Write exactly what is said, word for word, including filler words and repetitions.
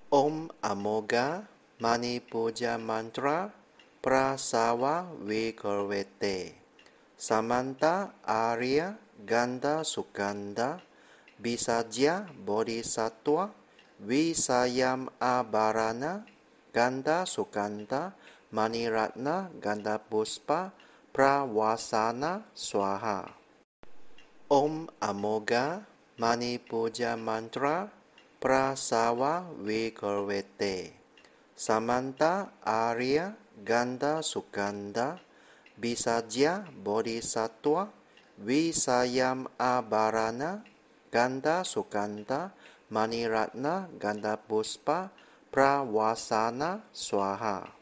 Om Amoga Mani Puja Mantra Prasawa Vikarvete Samanta Arya Ganda Sukanda Bisajya Bodhisattva Visayam Abarana Ganda Sukanta Maniratna Ganda Puspa Prawasana Swaha. Om Amoga Mani Puja Mantra Prasawa Vikarvete Samanta Arya Ganda Sukanda Bisajya Bodhisattva Visayam Abarana Ganda Sukanta Maniratna Ganda Puspa Prawasana Swaha.